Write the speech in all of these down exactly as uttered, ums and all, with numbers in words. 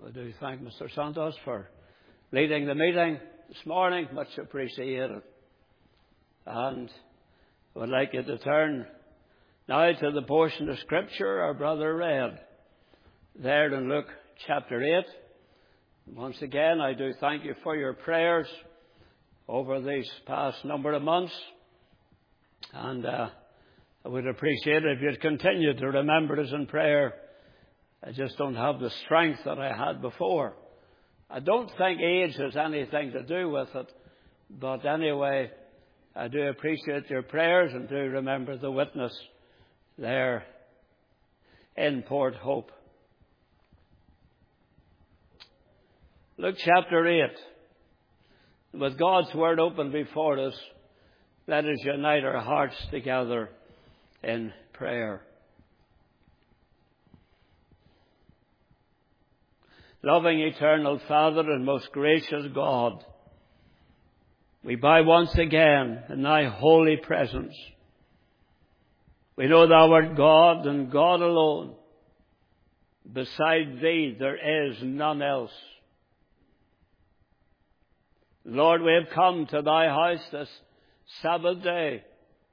I do thank Mister Santos for leading the meeting this morning. Much appreciated. And I would like you to turn now to the portion of Scripture our brother read there in Luke chapter eight. Once again, I do thank you for your prayers over these past number of months. And uh, I would appreciate it if you'd continue to remember us in prayer. I just don't have the strength that I had before. I don't think age has anything to do with it. But anyway, I do appreciate your prayers and do remember the witness there in Port Hope. Luke chapter eight. With God's Word open before us, let us unite our hearts together in prayer. Loving eternal Father and most gracious God, we bow once again in thy holy presence. We know thou art God and God alone. Beside thee there is none else. Lord, we have come to thy house this Sabbath day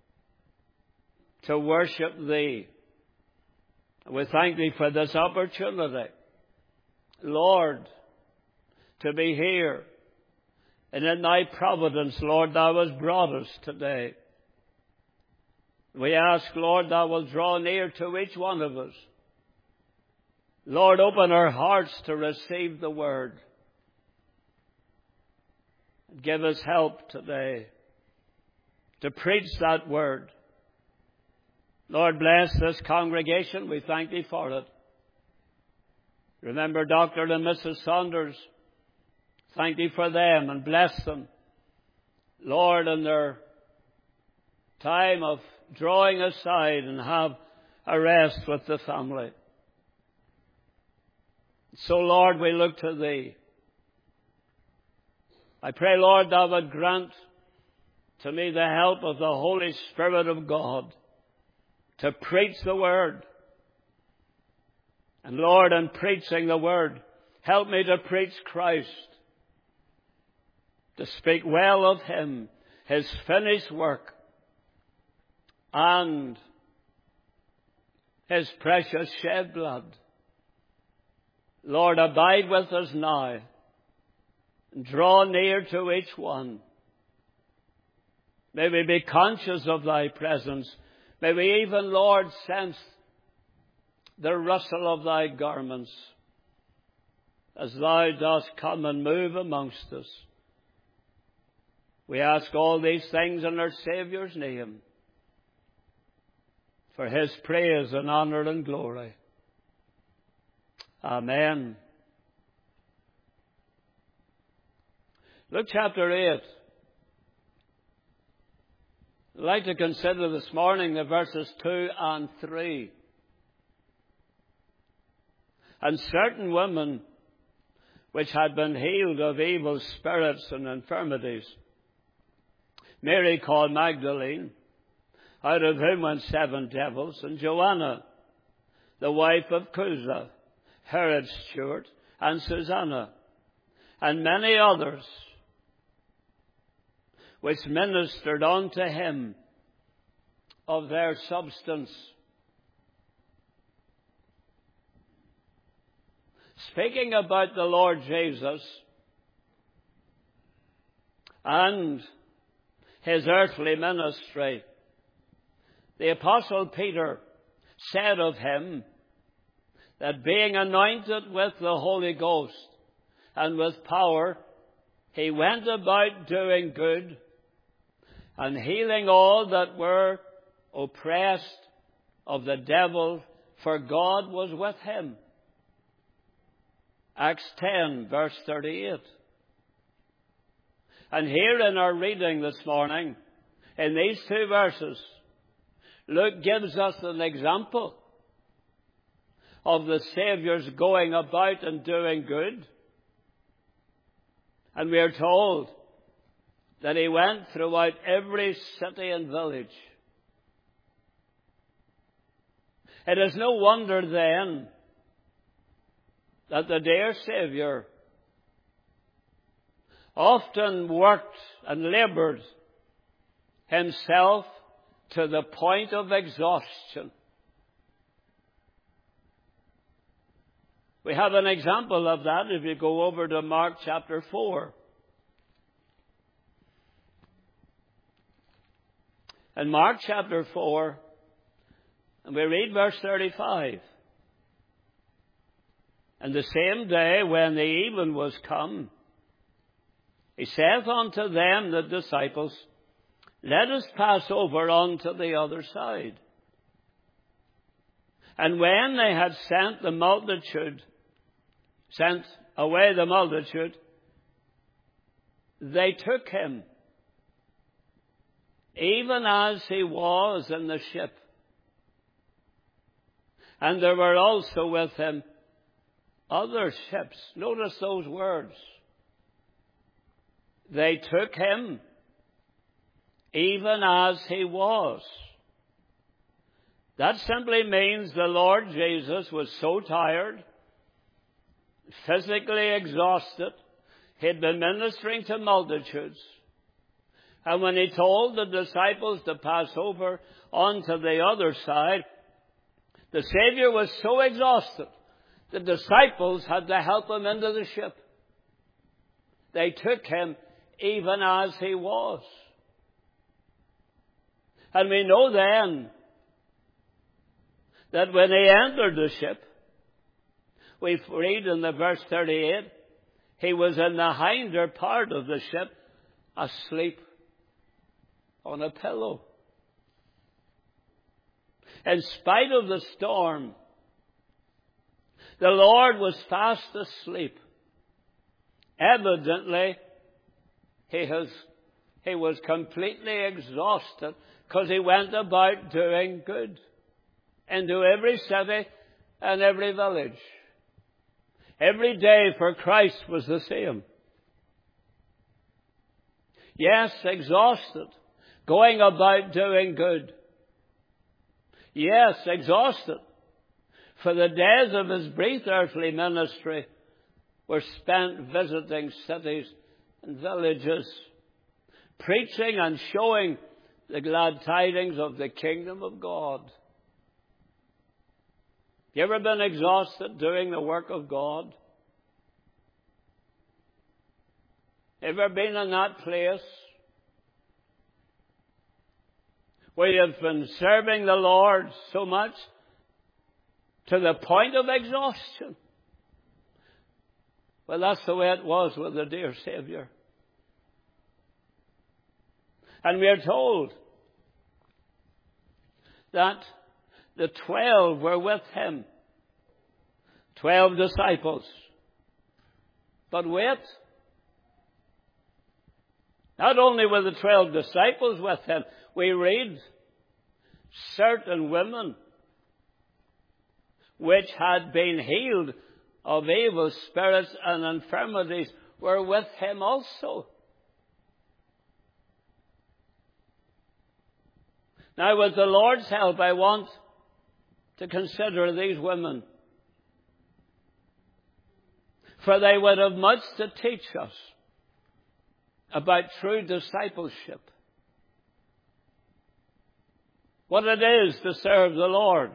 to worship thee. We thank thee for this opportunity, Lord, to be here. And in thy providence, Lord, thou hast brought us today. We ask, Lord, thou wilt draw near to each one of us. Lord, open our hearts to receive the word. Give us help today to preach that word. Lord, bless this congregation. We thank thee for it. Remember Doctor and Missus Saunders. Thank thee for them and bless them, Lord, in their time of drawing aside and have a rest with the family. So, Lord, we look to thee. I pray, Lord, thou would grant to me the help of the Holy Spirit of God to preach the word. And Lord, in preaching the word, help me to preach Christ, to speak well of him, his finished work, and his precious shed blood. Lord, abide with us now, and draw near to each one. May we be conscious of thy presence. May we even, Lord, sense the rustle of thy garments as thou dost come and move amongst us. We ask all these things in our Saviour's name, for his praise and honour and glory. Amen. Luke chapter eight. I'd like to consider this morning the verses two and three. And certain women which had been healed of evil spirits and infirmities, Mary called Magdalene, out of whom went seven devils, and Joanna, the wife of Chuza, Herod's steward, and Susanna, and many others, which ministered unto him of their substance. Speaking about the Lord Jesus and his earthly ministry, the Apostle Peter said of him that being anointed with the Holy Ghost and with power, he went about doing good and healing all that were oppressed of the devil, for God was with him. Acts ten, verse thirty-eight. And here in our reading this morning, in these two verses, Luke gives us an example of the Saviour's going about and doing good. And we are told that he went throughout every city and village. It is no wonder then that the dear Saviour often worked and laboured himself to the point of exhaustion. We have an example of that if you go over to Mark chapter four. In Mark chapter four, and we read verse thirty-five. And the same day when the even was come, he saith unto them, the disciples, Let us pass over unto the other side. And when they had sent the multitude, sent away the multitude, they took him, even as he was in the ship. And there were also with him other ships. Notice those words. They took him, even as he was. That simply means the Lord Jesus was so tired, physically exhausted. He'd been ministering to multitudes. And when he told the disciples to pass over onto the other side, the Savior was so exhausted, the disciples had to help him into the ship. They took him even as he was. And we know then that when he entered the ship, we read in the verse thirty-eight, he was in the hinder part of the ship, asleep on a pillow. In spite of the storm, the Lord was fast asleep. Evidently, he, has, he was completely exhausted because he went about doing good into every city and every village. Every day for Christ was the same. Yes, exhausted, going about doing good. Yes, exhausted, for the days of his brief earthly ministry were spent visiting cities and villages, preaching and showing the glad tidings of the kingdom of God. You ever been exhausted doing the work of God? Ever been in that place where you've been serving the Lord so much to the point of exhaustion? Well, that's the way it was with the dear Savior. And we are told that the twelve were with him. Twelve disciples. But wait. Not only were the twelve disciples with him, we read certain women which had been healed of evil spirits and infirmities were with him also. Now, with the Lord's help, I want to consider these women, for they would have much to teach us about true discipleship. What it is to serve the Lord.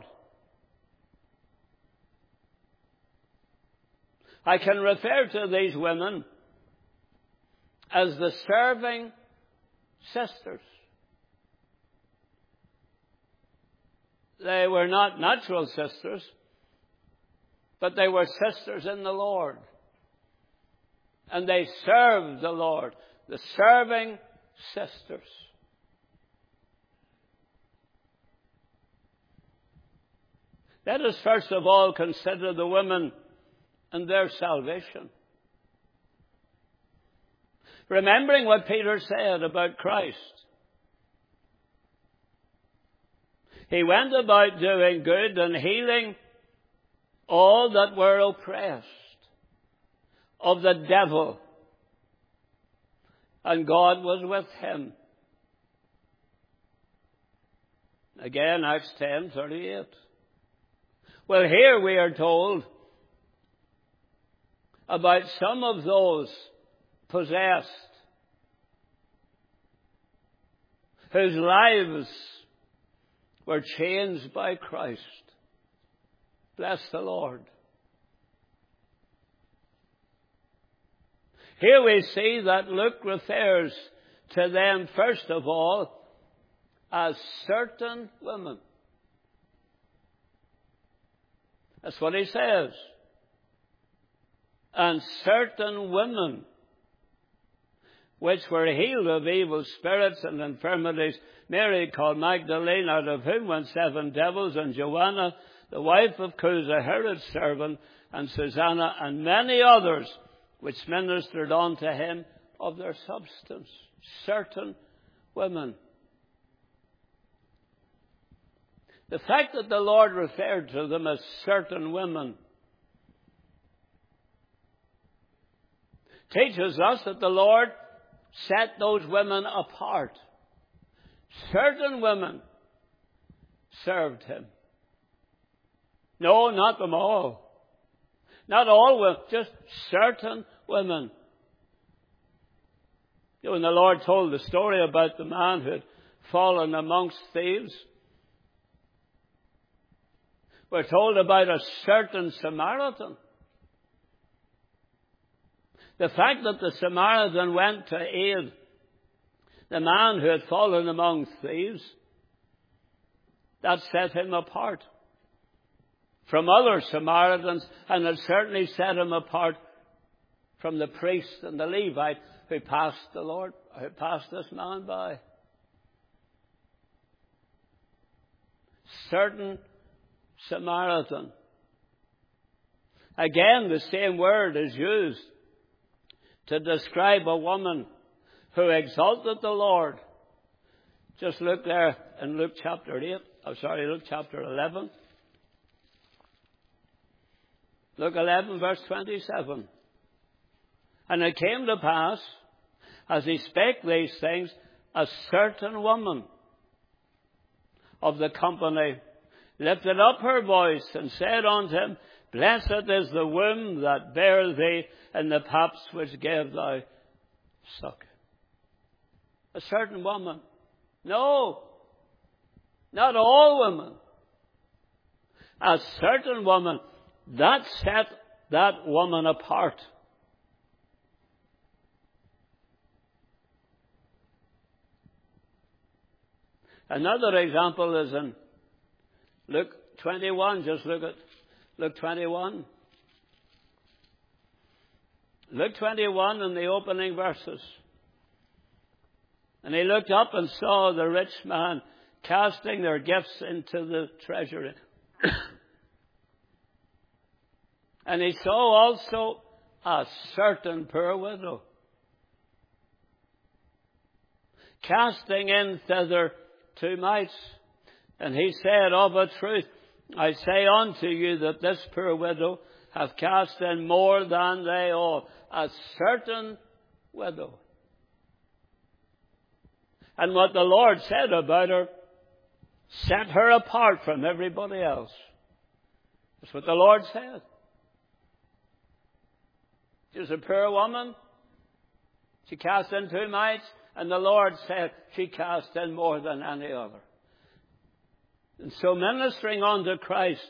I can refer to these women as the serving sisters. They were not natural sisters, but they were sisters in the Lord. And they served the Lord. The serving sisters. Let us first of all consider the women and their salvation. Remembering what Peter said about Christ. He went about doing good and healing all that were oppressed of the devil. And God was with him. Again, Acts ten thirty-eight. Well, here we are told about some of those possessed, whose lives were changed by Christ. Bless the Lord. Here we see that Luke refers to them, first of all, as certain women. That's what he says. And certain women, which were healed of evil spirits and infirmities, Mary called Magdalene, out of whom went seven devils, and Joanna, the wife of Chuza, Herod's servant, and Susanna, and many others, which ministered unto him of their substance. Certain women. The fact that the Lord referred to them as certain women teaches us that the Lord set those women apart. Certain women served him. No, not them all. Not all women, just certain women. You know, when the Lord told the story about the man who had fallen amongst thieves, we're told about a certain Samaritan. The fact that the Samaritan went to aid the man who had fallen among thieves, that set him apart from other Samaritans, and it certainly set him apart from the priest and the Levite who passed the Lord, who passed this man by. Certain Samaritan. Again, the same word is used to describe a woman who exalted the Lord. Just look there in Luke chapter eight. Oh, sorry, Luke chapter eleven. Luke eleven, verse twenty-seven. And it came to pass, as he spake these things, a certain woman of the company lifted up her voice and said unto him, Blessed is the womb that bare thee, and the paps which gave thy suck. A certain woman. No, not all women. A certain woman. That set that woman apart. Another example is in Luke twenty-one. Just look at Luke twenty-one. Luke twenty-one in the opening verses. And he looked up and saw the rich man casting their gifts into the treasury. And he saw also a certain poor widow casting in thither two mites. And he said, Of a truth, I say unto you that this poor widow hath cast in more than they all. A certain widow. And what the Lord said about her set her apart from everybody else. That's what the Lord said. She was a poor woman. She cast in two mites, and the Lord said she cast in more than any other. And so ministering unto Christ,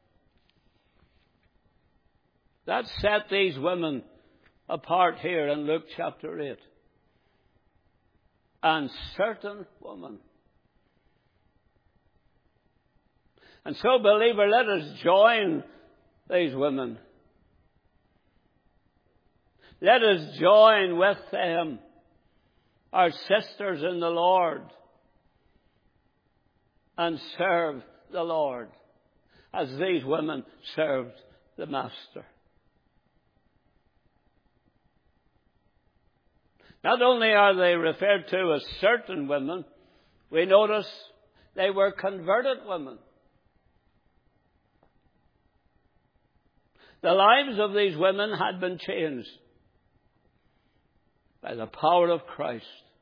that set these women apart here in Luke chapter eight. And certain woman. And so, believer, let us join these women. Let us join with them, our sisters in the Lord, and serve the Lord as these women served the Master. Not only are they referred to as certain women, we notice they were converted women. The lives of these women had been changed by the power of Christ.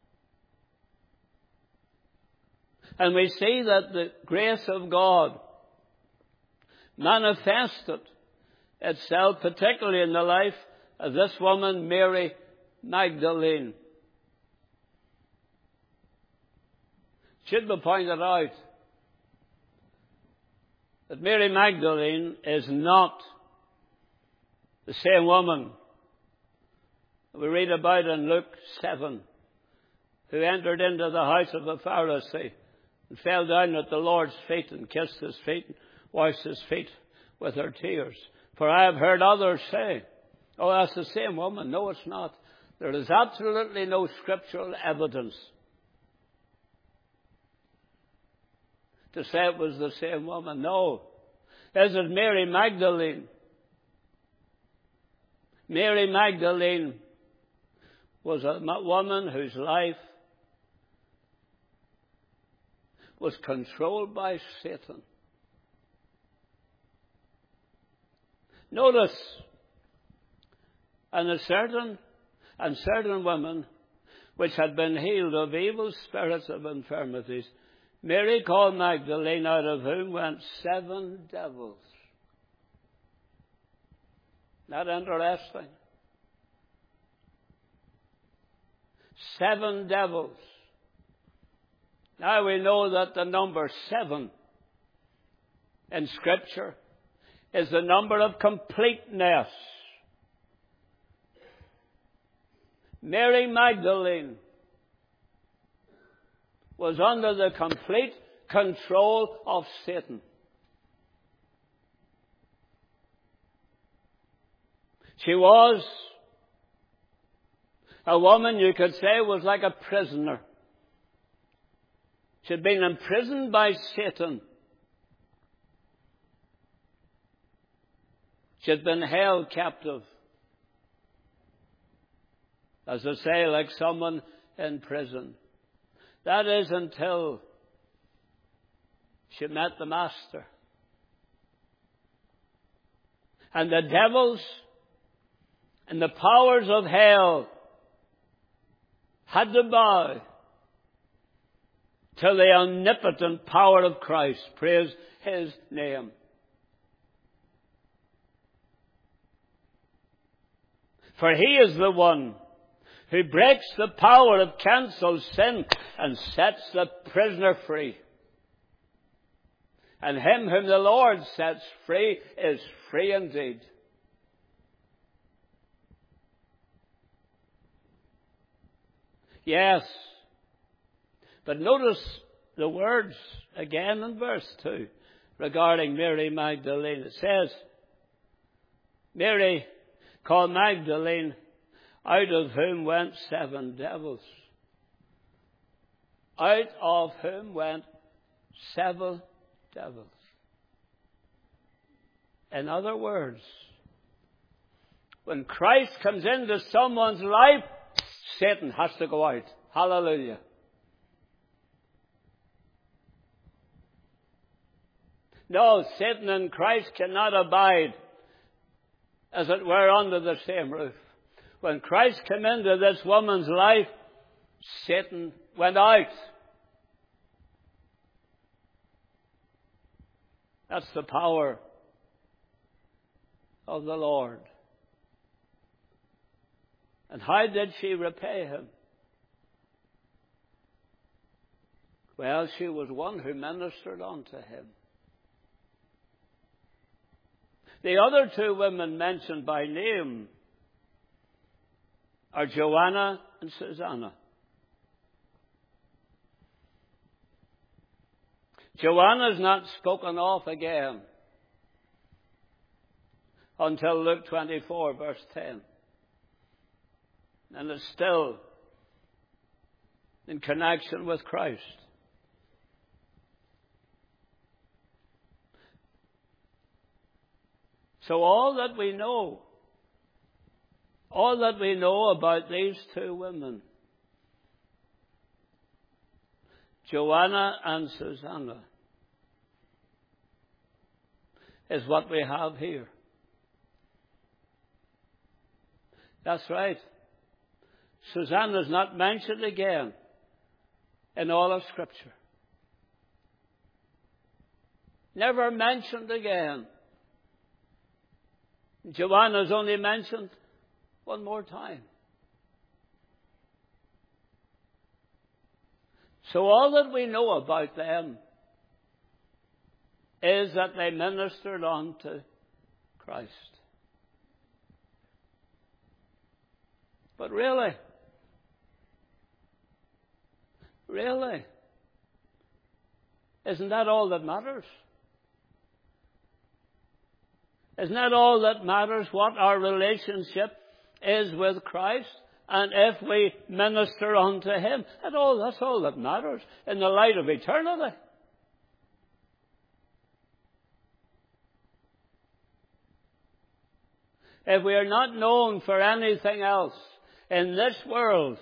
And we see that the grace of God manifested itself particularly in the life of this woman, Mary Magdalene. Should be pointed out that Mary Magdalene is not the same woman we read about in Luke seven, who entered into the house of a Pharisee and fell down at the Lord's feet and kissed his feet and washed his feet with her tears. For I have heard others say, oh, that's the same woman. No, it's not. There is absolutely no scriptural evidence to say it was the same woman. No. This is Mary Magdalene. Mary Magdalene was a woman whose life was controlled by Satan. Notice, and a certain and certain women which had been healed of evil spirits of infirmities, Mary called Magdalene, out of whom went seven devils. Not interesting? Seven devils. Now we know that the number seven in Scripture is the number of completeness. Mary Magdalene was under the complete control of Satan. She was a woman, you could say, was like a prisoner. She had been imprisoned by Satan. She had been held captive. As I say, like someone in prison. That is until she met the Master. And the devils and the powers of hell had to bow to the omnipotent power of Christ. Praise His name. For He is the one who breaks the power of cancelled sin and sets the prisoner free. And him whom the Lord sets free is free indeed. Yes. But notice the words again in verse two regarding Mary Magdalene. It says, Mary called Magdalene, out of whom went seven devils. Out of whom went seven devils. In other words, when Christ comes into someone's life, Satan has to go out. Hallelujah. No, Satan and Christ cannot abide, as it were, under the same roof. When Christ came into this woman's life, Satan went out. That's the power of the Lord. And how did she repay him? Well, she was one who ministered unto him. The other two women mentioned by name are Joanna and Susanna. Joanna is not spoken of again until Luke twenty-four, verse ten. And it's still in connection with Christ. So all that we know, all that we know about these two women, Joanna and Susanna, is what we have here. That's right. Susanna is not mentioned again in all of Scripture. Never mentioned again. Joanna is only mentioned One more time. So all that we know about them is that they ministered unto Christ. But really, really, isn't that all that matters? Isn't that all that matters, what our relationship is with Christ? And if we minister unto Him, that's all, that's all that matters in the light of eternity. If we are not known for anything else in this world,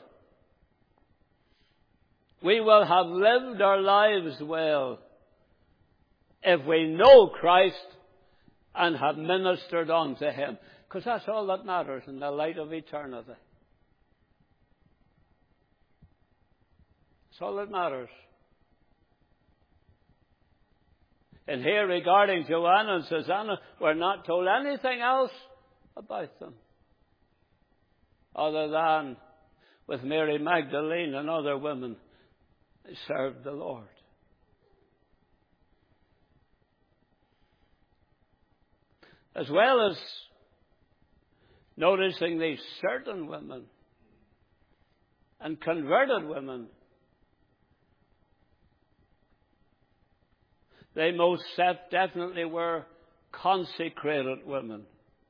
we will have lived our lives well if we know Christ and have ministered unto Him. Because that's all that matters in the light of eternity. That's all that matters. And here regarding Joanna and Susanna, we're not told anything else about them other than with Mary Magdalene and other women they served the Lord. As well as noticing these certain women and converted women, they most definitely were consecrated women.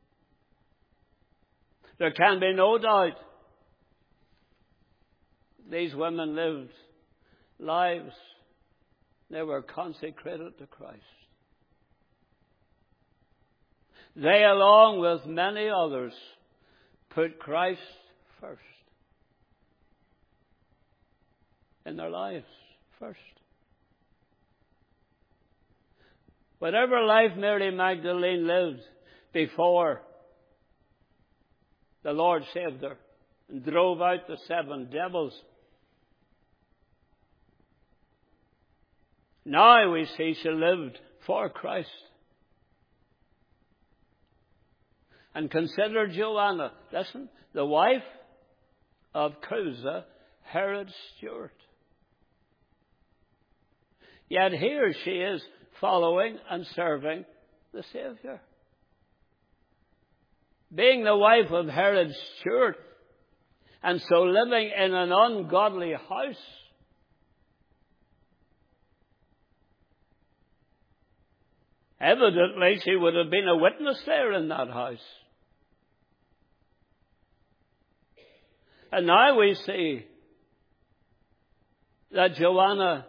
There can be no doubt these women lived lives. They were consecrated to Christ. They, along with many others, put Christ first in their lives, first. Whatever life Mary Magdalene lived before the Lord saved her and drove out the seven devils, now we see she lived for Christ. And consider Joanna, listen, the wife of Chuza, Herod's steward. Yet here she is following and serving the Savior. Being the wife of Herod's steward, and so living in an ungodly house, evidently she would have been a witness there in that house. And now we see that Joanna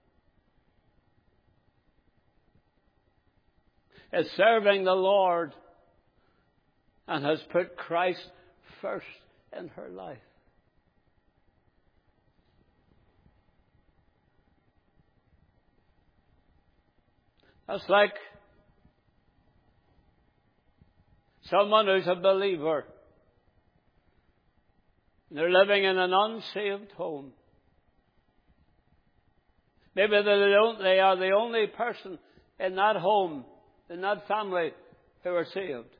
is serving the Lord and has put Christ first in her life. That's like someone who's a believer. They're living in an unsaved home. Maybe they don't, they are the only person in that home, in that family, who are saved.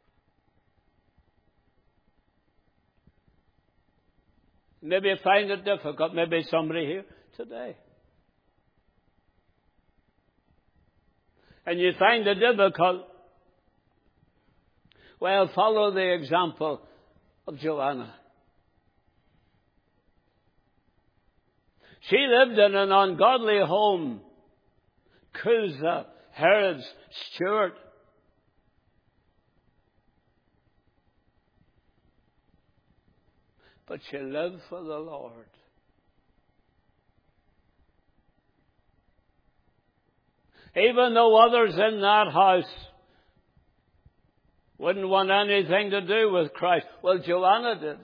Maybe you find it difficult. Maybe somebody here today. And you find it difficult. Well, follow the example of Joanna. She lived in an ungodly home. Chuza, Herod's steward. But she lived for the Lord. Even though others in that house wouldn't want anything to do with Christ. Well, Joanna did.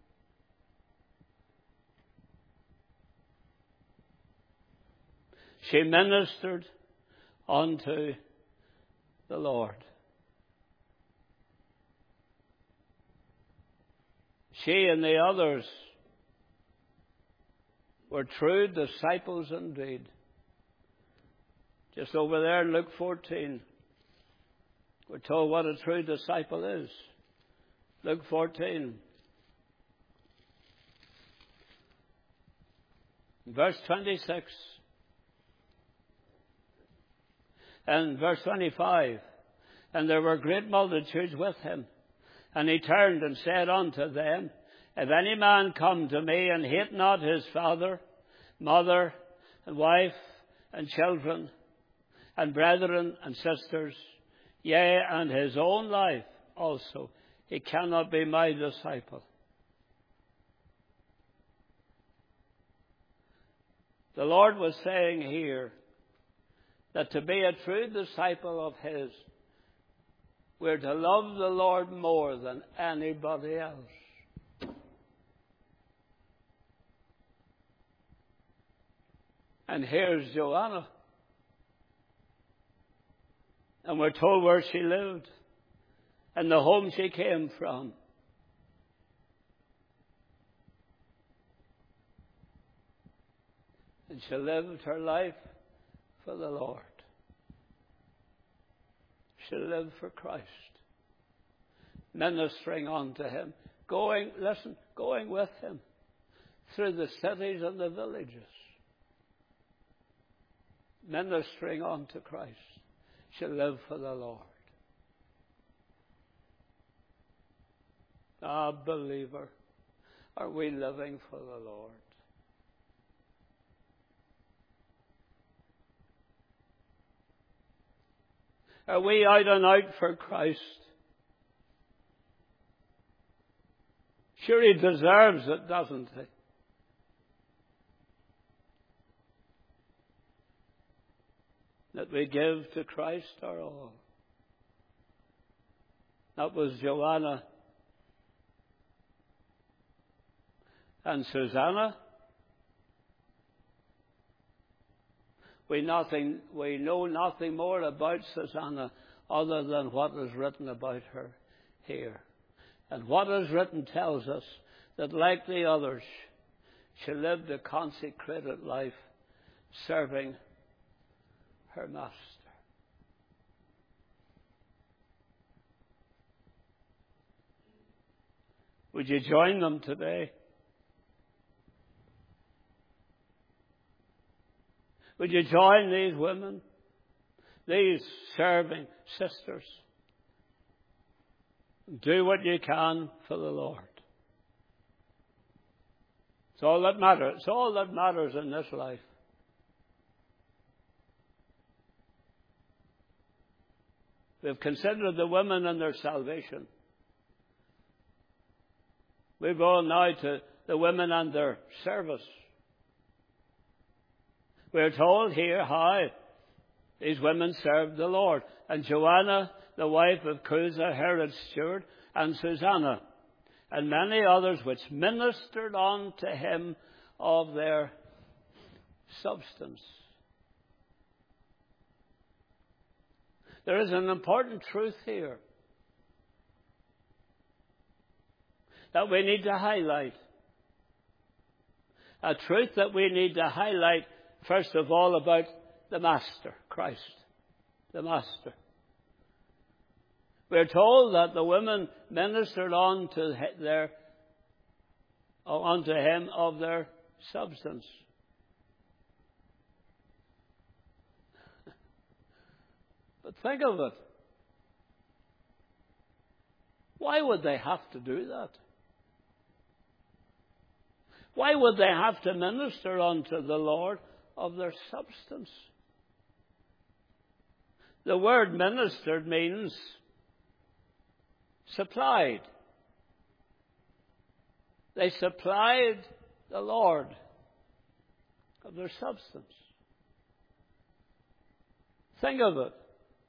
She ministered unto the Lord. She and the others were true disciples indeed. Just over there in Luke fourteen, we're told what a true disciple is. Luke fourteen. Verse twenty-six. And verse twenty-five. And there were great multitudes with him. And he turned and said unto them, If any man come to me and hate not his father, mother, and wife, and children, and brethren, and sisters, yea, and his own life also, he cannot be my disciple. The Lord was saying here that to be a true disciple of his, we're to love the Lord more than anybody else. And here's Joanna. And we're told where she lived and the home she came from. And she lived her life for the Lord. She lived for Christ, ministering unto him, going, listen, going with him through the cities and the villages, ministering unto Christ. She lived for the Lord. Ah, believer, are we living for the Lord? Are we out and out for Christ? Sure, he deserves it, doesn't he? That we give to Christ our all. That was Joanna and Susanna. We nothing. We know nothing more about Susanna other than what is written about her here. And what is written tells us that, like the others, she lived a consecrated life serving her master. Would you join them today? Would you join these women, these serving sisters? Do what you can for the Lord. It's all that matters. It's all that matters in this life. We've considered the women and their salvation. We go now to the women and their service. We're told here how these women served the Lord. And Joanna, the wife of Chuza, Herod's steward, and Susanna, and many others which ministered unto him of their substance. There is an important truth here that we need to highlight. A truth that we need to highlight, first of all, about the Master, Christ, the Master. We're told that the women ministered unto their, unto him of their substance. But think of it. Why would they have to do that? Why would they have to minister unto the Lord of their substance? The word ministered means supplied. They supplied the Lord of their substance. Think of it.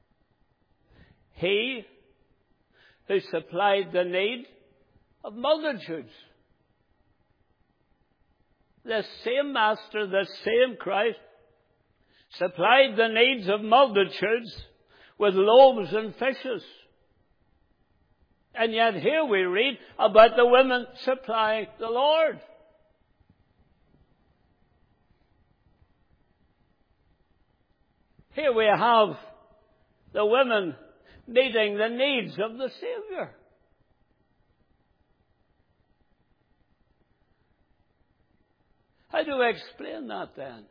He who supplied the need of multitudes. The same Master, the same Christ, supplied the needs of multitudes with loaves and fishes. And yet here we read about the women supplying the Lord. Here we have the women meeting the needs of the Savior. How do I explain that then?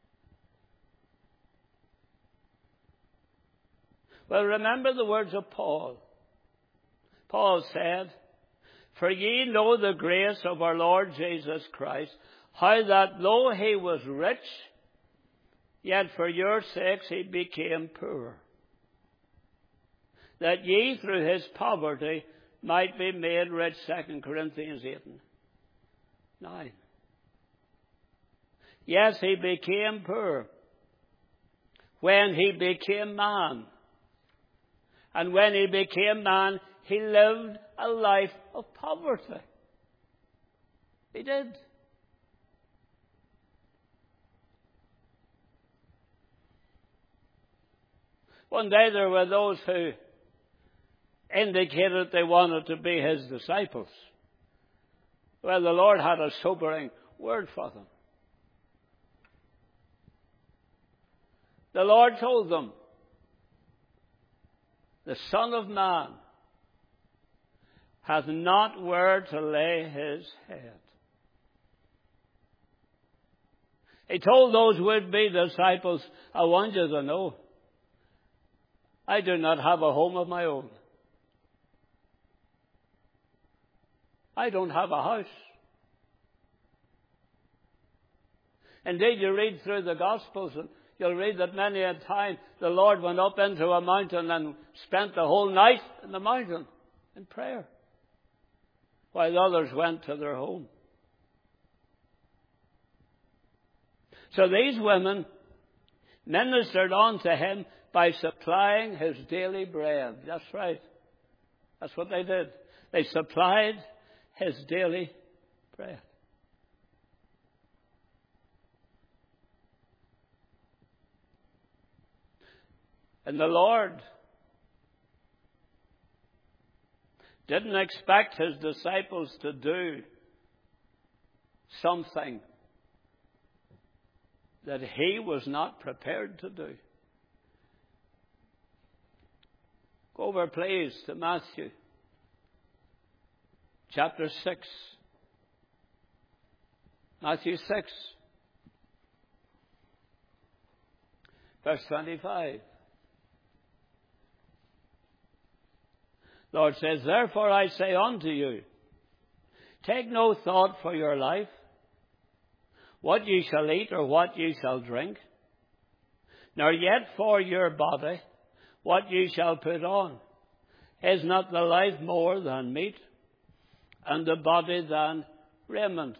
Well, remember the words of Paul. Paul said, "For ye know the grace of our Lord Jesus Christ, how that though he was rich, yet for your sakes he became poor, that ye through his poverty might be made rich." Second Corinthians eight and nine. Yes, he became poor when he became man. And when he became man, he lived a life of poverty. He did. One day there were those who indicated they wanted to be his disciples. Well, the Lord had a sobering word for them. The Lord told them, "The Son of Man hath not where to lay his head." He told those would-be disciples, "I want you to know, I do not have a home of my own. I don't have a house." Indeed, you read through the Gospels and you'll read that many a time the Lord went up into a mountain and spent the whole night in the mountain in prayer, while others went to their home. So these women ministered unto him by supplying his daily bread. That's right. That's what they did. They supplied his daily bread. And the Lord didn't expect his disciples to do something that he was not prepared to do. Go over, please, to Matthew chapter six. Matthew six, verse twenty-five. Lord says, "Therefore I say unto you, take no thought for your life, what ye shall eat or what ye shall drink, nor yet for your body, what ye shall put on. Is not the life more than meat, and the body than raiment?"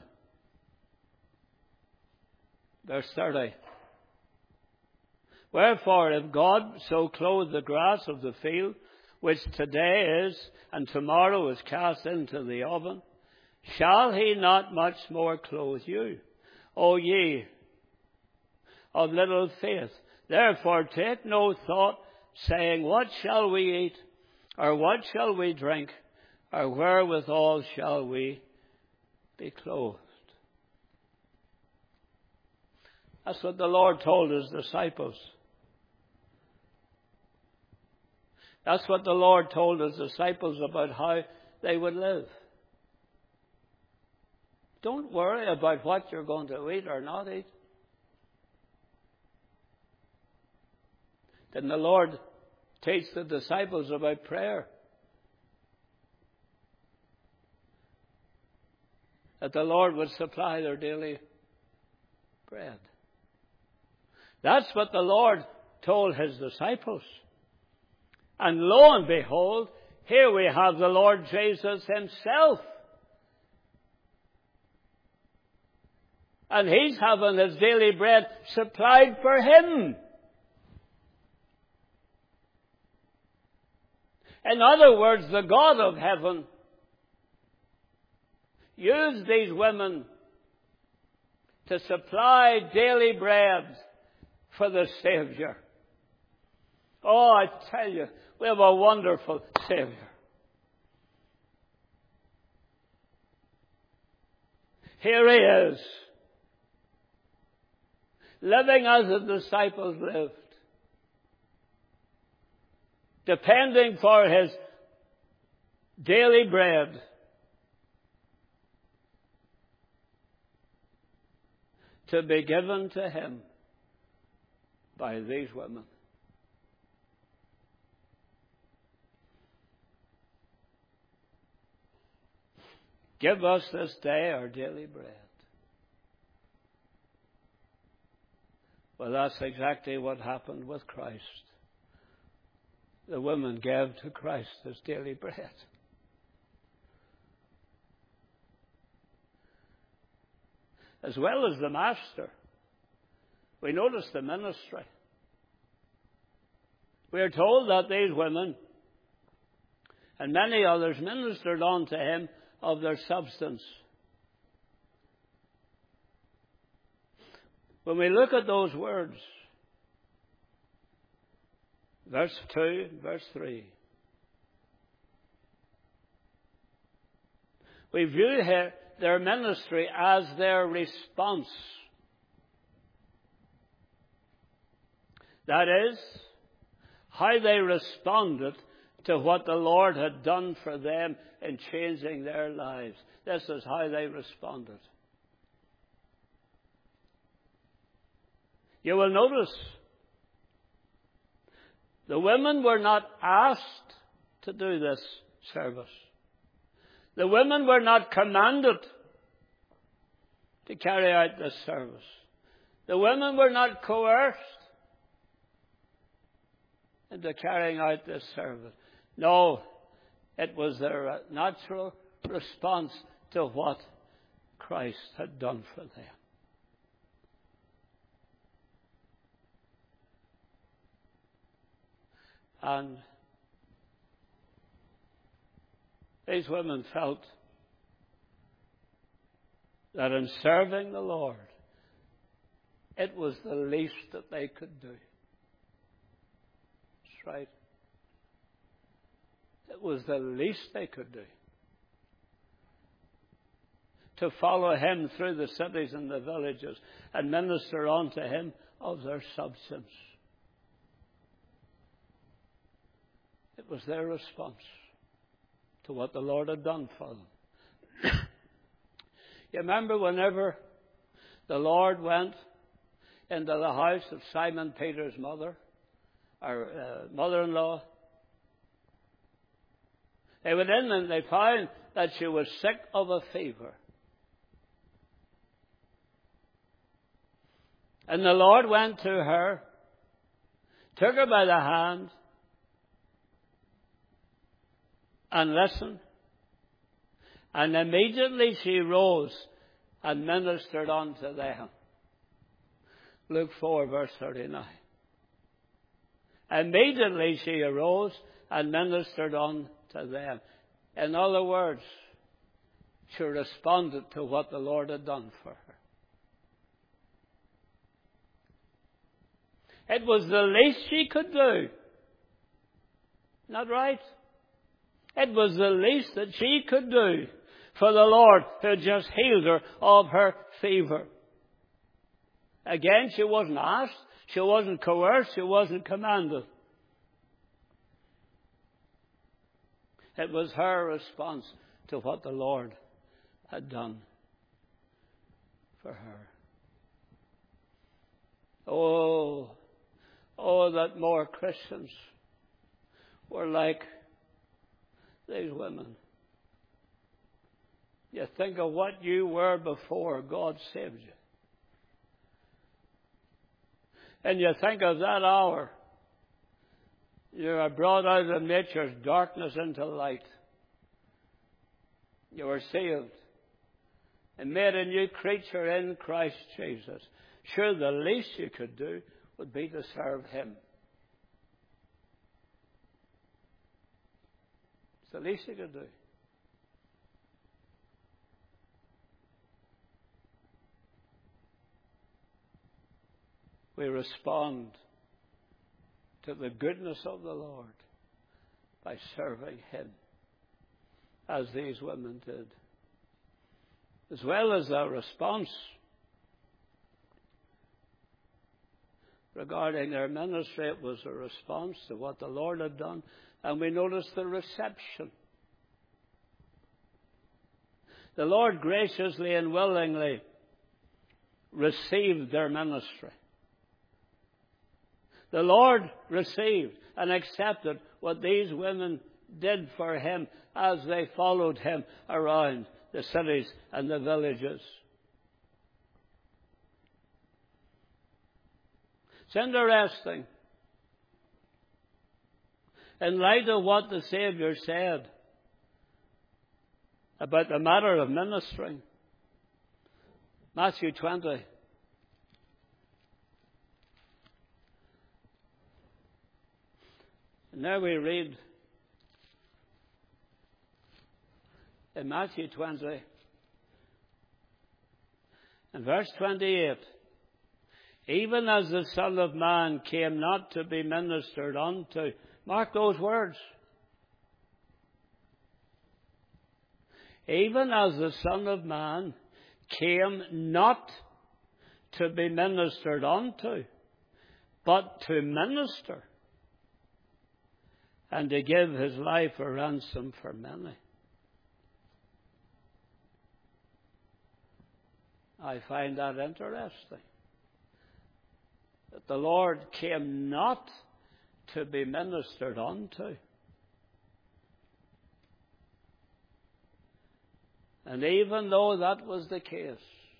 Verse thirty. "Wherefore, if God so clothe the grass of the field, which today is, and tomorrow is cast into the oven, shall he not much more clothe you, O ye of little faith? Therefore take no thought, saying, What shall we eat? Or what shall we drink? Or wherewithal shall we be clothed?" That's what the Lord told his disciples. That's what the Lord told his disciples about how they would live. Don't worry about what you're going to eat or not eat. Didn't the Lord teach the disciples about prayer? That the Lord would supply their daily bread. That's what the Lord told his disciples. And lo and behold, here we have the Lord Jesus himself. And he's having his daily bread supplied for him. In other words, the God of heaven used these women to supply daily bread for the Savior. Oh, I tell you, we have a wonderful Savior. Here he is, living as the disciples lived, depending for his daily bread. to be given to him by these women. Give us this day our daily bread. Well, that's exactly what happened with Christ. The women gave to Christ his daily bread. As well as the Master, we notice the ministry. We are told that these women and many others ministered unto him of their substance. When we look at those words, verse two, verse three, we view here their ministry as their response. That is, how they responded to what the Lord had done for them in changing their lives. This is how they responded. You will notice the women were not asked to do this service. The women were not commanded to carry out this service. The women were not coerced into carrying out this service. No, it was their natural response to what Christ had done for them. And these women felt that in serving the Lord, it was the least that they could do. That's right. It was the least they could do. To follow him through the cities and the villages and minister unto him of their substance. It was their response to what the Lord had done for them. You remember whenever the Lord went into the house of Simon Peter's mother, our uh, mother-in-law, they went in and they found that she was sick of a fever. And the Lord went to her, took her by the hand, and listened. And immediately she rose and ministered unto them. Luke four, verse thirty-nine. Immediately she arose and ministered unto them. In other words, she responded to what the Lord had done for her. It was the least she could do. Not right? It was the least that she could do for the Lord who had just healed her of her fever. Again, she wasn't asked. She wasn't coerced. She wasn't commanded. It was her response to what the Lord had done for her. Oh, oh, that more Christians were like these women. You think of what you were before God saved you. And you think of that hour. You are brought out of nature's darkness into light. You were saved and made a new creature in Christ Jesus. Sure, the least you could do would be to serve him. It's the least you could do. We respond to the goodness of the Lord by serving him, as these women did. As well as their response regarding their ministry, it was a response to what the Lord had done. And we notice the reception. The Lord graciously and willingly received their ministry. The Lord received and accepted what these women did for him as they followed him around the cities and the villages. It's interesting, in light of what the Saviour said about the matter of ministering. Matthew twenty. And there we read in Matthew twenty and verse twenty-eight, even as the Son of Man came not to be ministered unto. Mark those words. Even as the Son of Man came not to be ministered unto, but to minister, and to give his life a ransom for many. I find that interesting. That the Lord came not to be ministered unto. And even though that was the case,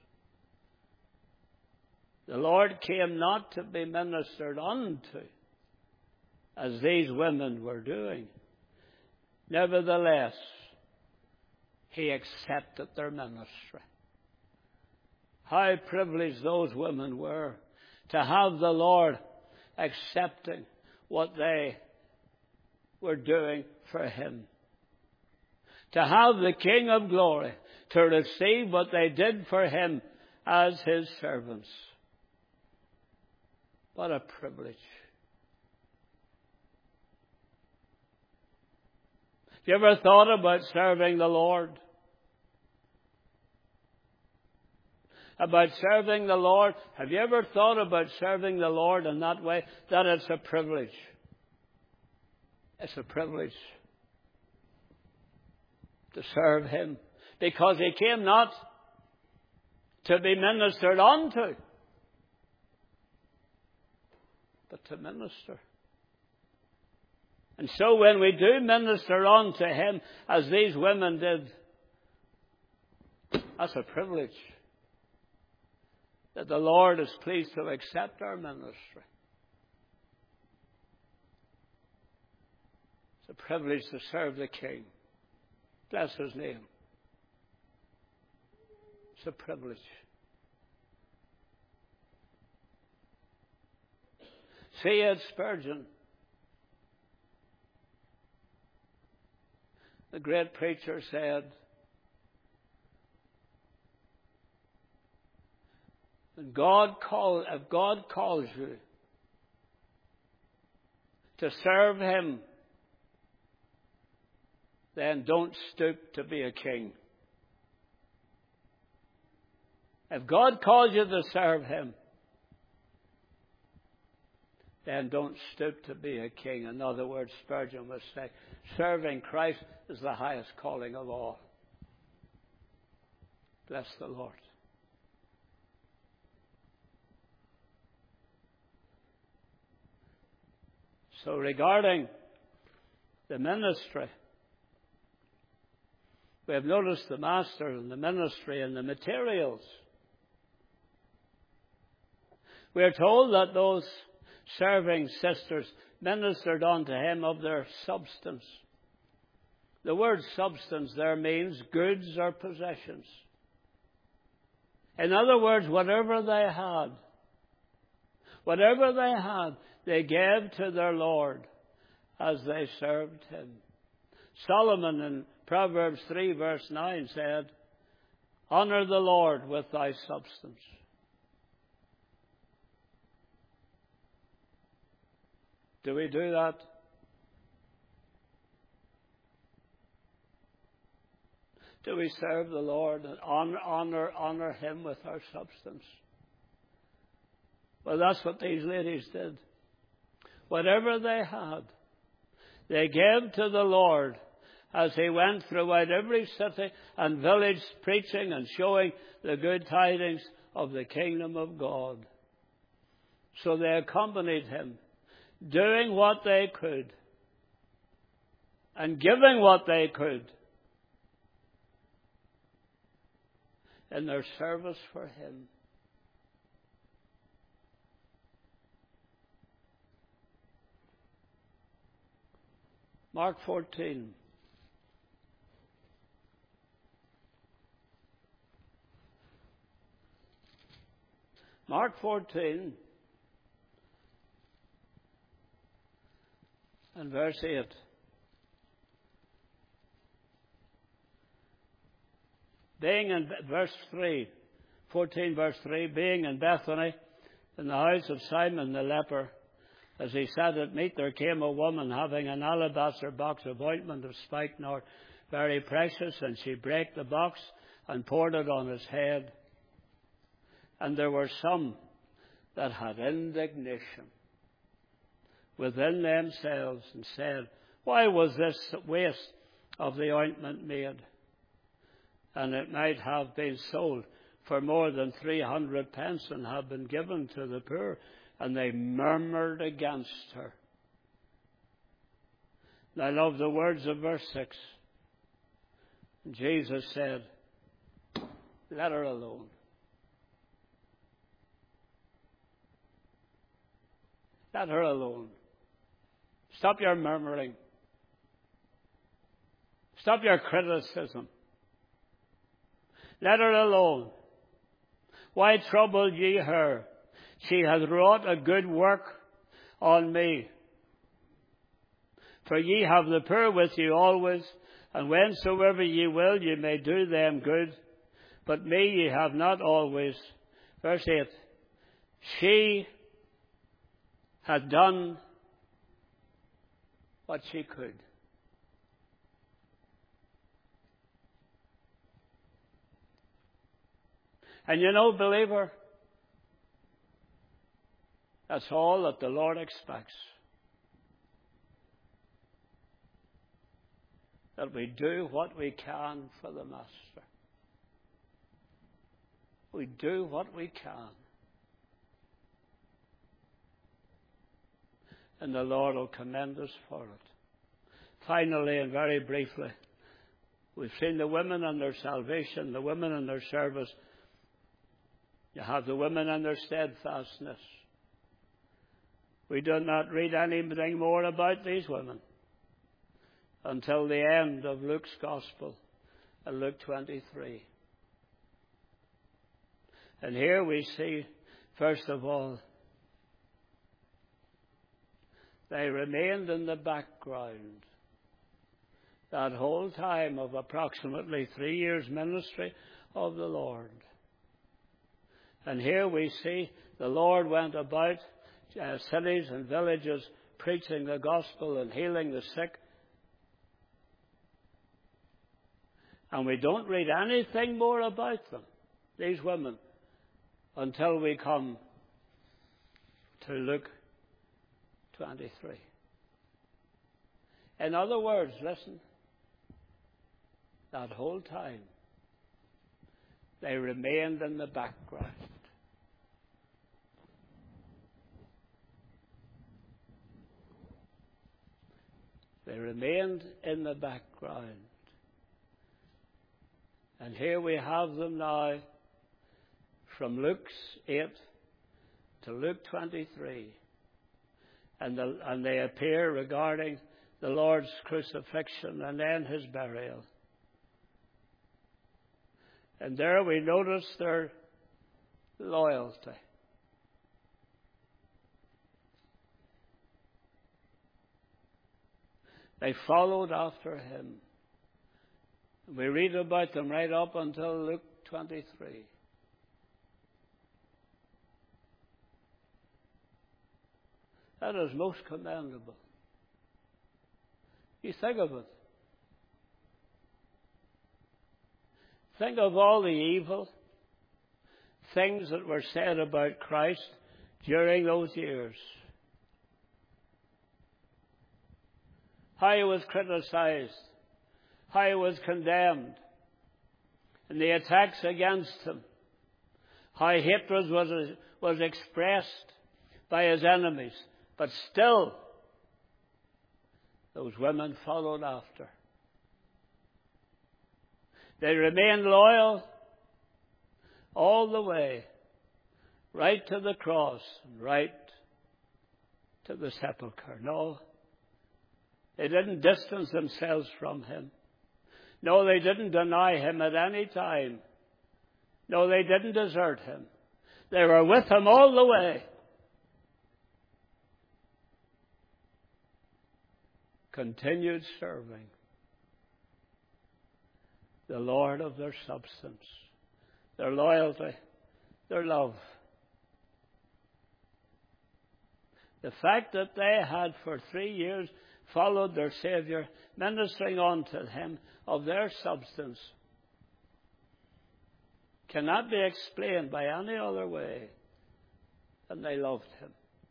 the Lord came not to be ministered unto, as these women were doing. Nevertheless, he accepted their ministry. How privileged those women were to have the Lord accepting what they were doing for him. To have the King of Glory to receive what they did for him as his servants. What a privilege. Have you ever thought about serving the Lord? About serving the Lord? Have you ever thought about serving the Lord in that way? That it's a privilege. It's a privilege to serve him. Because he came not to be ministered unto, but to minister. And so when we do minister unto him, as these women did, that's a privilege. That the Lord is pleased to accept our ministry. It's a privilege to serve the King. Bless his name. It's a privilege. C H Spurgeon, the great preacher, said, when God call, if God calls you to serve him, then don't stoop to be a king. If God calls you to serve him, then don't stoop to be a king. In other words, Spurgeon was saying, serving Christ is the highest calling of all. Bless the Lord. So regarding the ministry, we have noticed the master and the ministry and the materials. We are told that those serving sisters ministered unto him of their substance. The word substance there means goods or possessions. In other words, whatever they had, whatever they had, they gave to their Lord as they served him. Solomon in Proverbs three verse nine said, "Honor the Lord with thy substance." Do we do that? Do we serve the Lord and honor, honor, honor him with our substance? Well, that's what these ladies did. Whatever they had, they gave to the Lord as he went throughout every city and village preaching and showing the good tidings of the kingdom of God. So they accompanied him, doing what they could and giving what they could in their service for him. Mark fourteen. Mark fourteen and verse eight. Being in verse three, fourteen verse three, being in Bethany, in the house of Simon the leper, as he sat at meat, there came a woman having an alabaster box of ointment of spikenard, very precious, and she brake the box and poured it on his head. And there were some that had indignation within themselves and said, why was this waste of the ointment made? And it might have been sold for more than three hundred pence and have been given to the poor. And they murmured against her. And I love the words of verse six. Jesus said, let her alone. Let her alone. Stop your murmuring. Stop your criticism. Let her alone. Why trouble ye her? She hath wrought a good work on me. For ye have the poor with you always, and whensoever ye will, ye may do them good. But me ye have not always. Verse eight. She had done what she could. And you know, believer, that's all that the Lord expects. That we do what we can for the Master. We do what we can. And the Lord will commend us for it. Finally, and very briefly, we've seen the women and their salvation, the women and their service. You have the women and their steadfastness. We do not read anything more about these women until the end of Luke's Gospel, in Luke twenty-three. And here we see, first of all, they remained in the background that whole time of approximately three years' ministry of the Lord. And here we see the Lord went about uh, cities and villages preaching the gospel and healing the sick. And we don't read anything more about them, these women, until we come to Luke twenty-three. In other words, listen, that whole time they remained in the background. They remained in the background. And here we have them now from Luke eight to Luke twenty-three. And, the, and they appear regarding the Lord's crucifixion and then his burial. And there we notice their loyalty. They followed after him. We read about them right up until Luke twenty-three. That is most commendable. You think of it. Think of all the evil things that were said about Christ during those years. How he was criticized how he was condemned, and the attacks against him, how hatred was, was expressed by his enemies. But still, those women followed after. They remained loyal all the way, right to the cross, and right to the sepulchre. No, they didn't distance themselves from him. No, they didn't deny him at any time. No, they didn't desert him. They were with him all the way. Continued serving the Lord of their substance, their loyalty, their love. The fact that they had for three years followed their Saviour, ministering unto him of their substance, cannot be explained by any other way than they loved him.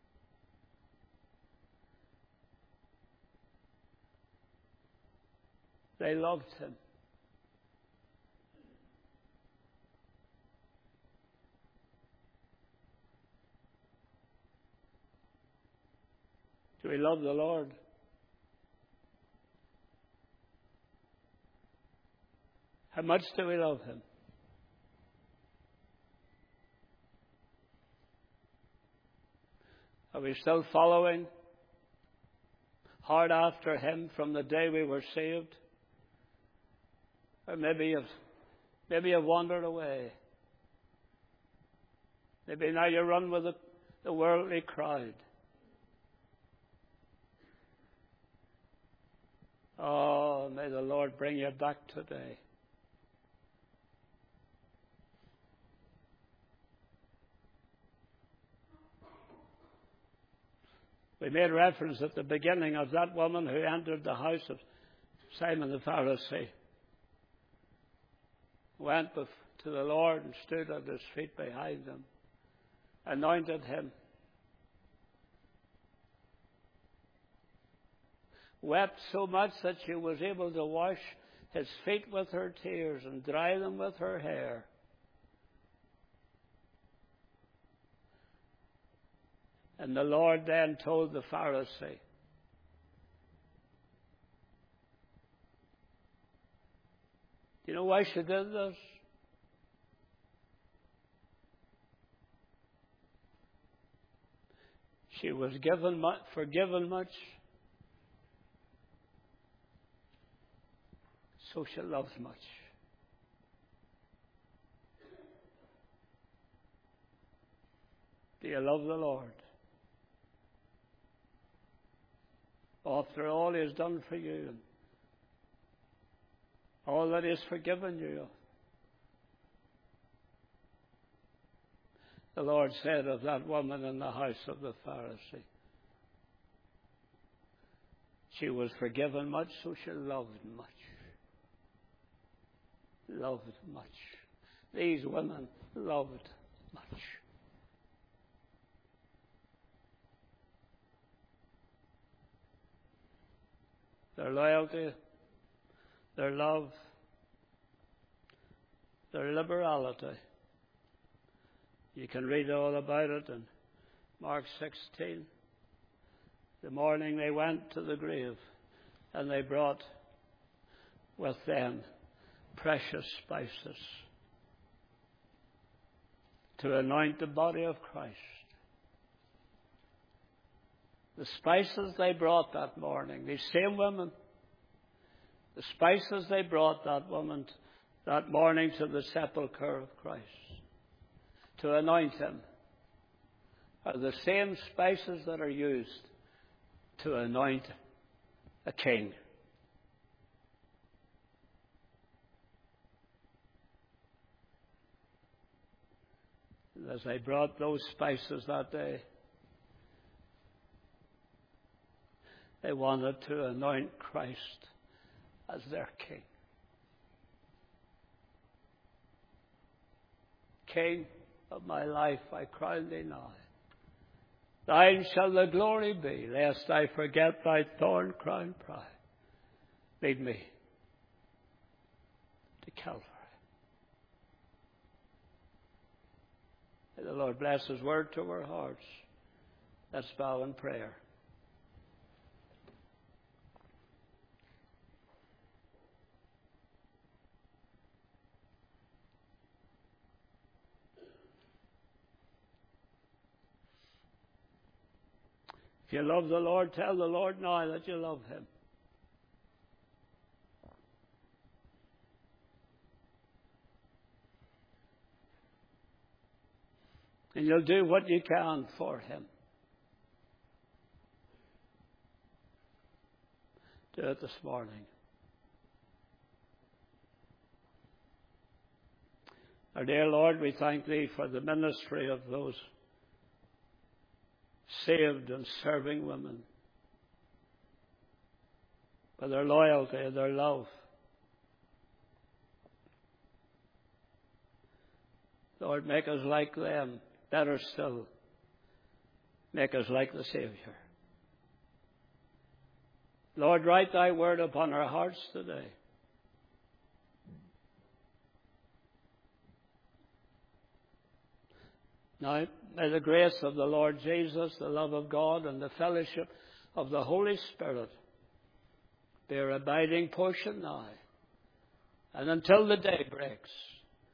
They loved him. Do we love the Lord? How much do we love him? Are we still following hard after him from the day we were saved? Or maybe you've, maybe you've wandered away. Maybe now you run with the, the worldly crowd. Oh, may the Lord bring you back today. We made reference at the beginning of that woman who entered the house of Simon the Pharisee. Went to the Lord and stood at his feet behind him, anointed him, wept so much that she was able to wash his feet with her tears and dry them with her hair. And the Lord then told the Pharisee, do you know why she did this? She was given much, forgiven much, so she loves much. Do you love the Lord? After all he has done for you, and all that he has forgiven you. The Lord said of that woman in the house of the Pharisee, she was forgiven much, so she loved much. Loved much. These women loved much. Their loyalty, their love, their liberality. You can read all about it in Mark sixteen. The morning they went to the grave, and they brought with them precious spices to anoint the body of Christ. The spices they brought that morning, these same women, the spices they brought that woman that morning to the sepulchre of Christ to anoint him are the same spices that are used to anoint a king. And as they brought those spices that day, they wanted to anoint Christ as their king. King of my life, I crown thee now. Thine shall the glory be, lest I forget thy thorn-crowned pride. Lead me. to Calvary. May the Lord bless His word to our hearts. Let's bow in prayer. If you love the Lord, tell the Lord now that you love Him. And you'll do what you can for Him. Do it this morning. Our dear Lord, we thank Thee for the ministry of those saved and serving women, for their loyalty and their love. Lord, make us like them. Better still, make us like the Savior. Lord, write Thy word upon our hearts today. Now, may the grace of the Lord Jesus, the love of God, and the fellowship of the Holy Spirit be our abiding portion now, and until the day breaks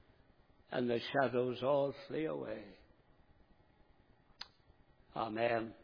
and the shadows all flee away. Amen.